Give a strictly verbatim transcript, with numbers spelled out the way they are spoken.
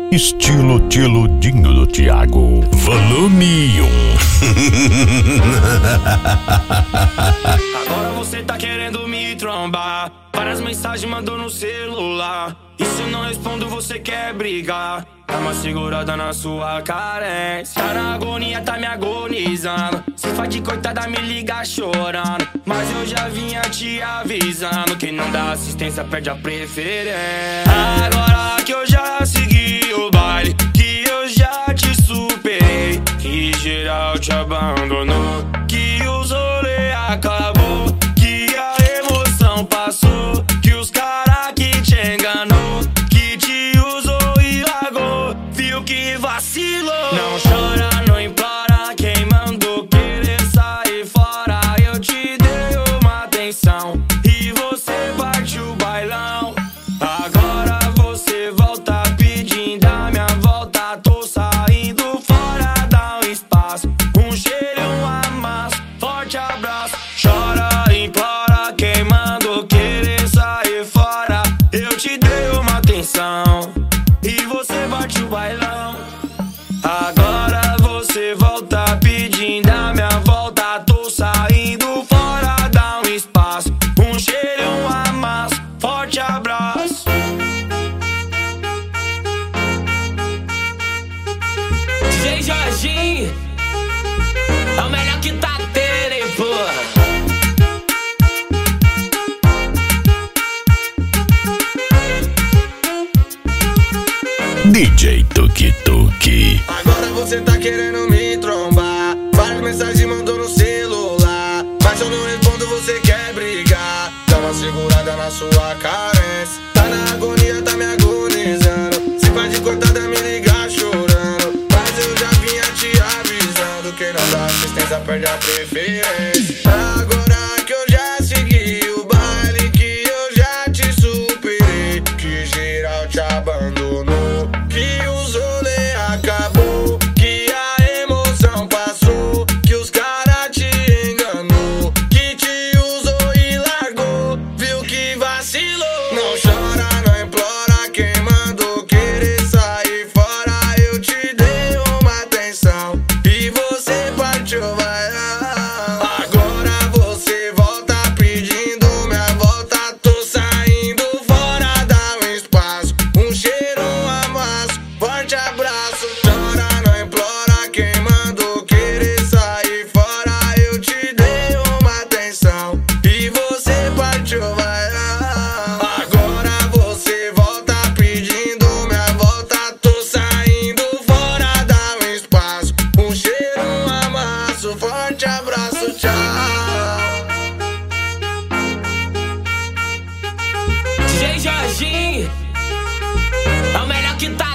Estilo Tiludinho do Thiago, volume um. Agora você tá querendo me trombar, várias mensagens mandou no celular. E se eu não respondo você quer brigar? Dá uma segurada na sua carência. Tá na agonia, tá me agonizando. Se faz de coitada, me liga chorando. Mas eu já vinha te avisando, quem não dá assistência perde a preferência. Agora que eu já segui o baile, que eu já te superei, que geral te abandonou, que os rolê acabou, que a emoção passou, que os cara que te enganou, que te usou e largou, viu que vacilou. Não chora, não implora, quem mandou querer sair fora? Eu te dei uma atenção e você partiu o bailão. Agora você volta pedindo a minha volta, tô saindo fora, dá um espaço, um cheiro, um amasso, forte abraço. Chora, implora, quem mandou querer sair fora? Eu te dei uma atenção e você bate o bailão. Agora você volta pedindo a minha volta, tô saindo fora, dá um espaço, um cheiro, um amasso, forte abraço. D J Jorginho é o melhor que tá tendo, hein, porra. D J Tuki Tuki. Agora você tá querendo me trombar, várias mensagens mandou no celular. Mas eu não respondo, você quer brigar? Dá uma segurada na sua carência. Tá na agonia, tá me agonizando. Se faz de coitada, me liga chorando. Mas eu já vinha te avisando, quem não dá assistência perde a preferência. Agora que eu já segui o baile, que eu já te superei, que geral te abandonou, que os rolê acabou, que a emoção passou, que os cara te enganou, que te usou e largou, viu que vacilou. Não chora, não implora, quem mandou querer sair fora? Eu te dei uma atenção e você partiu bailar. Agora você volta pedindo minha volta, tô saindo fora, dá um espaço, um cheiro, um amasso, forte abraço. Chora, não implora, quem mandou querer sair fora? Eu te dei uma atenção e você partiu bailar. Agora você volta pedindo minha volta, tô saindo fora, dá um espaço, um cheiro, um amasso, forte abraço, tchau. D J Jorginho é o melhor que tá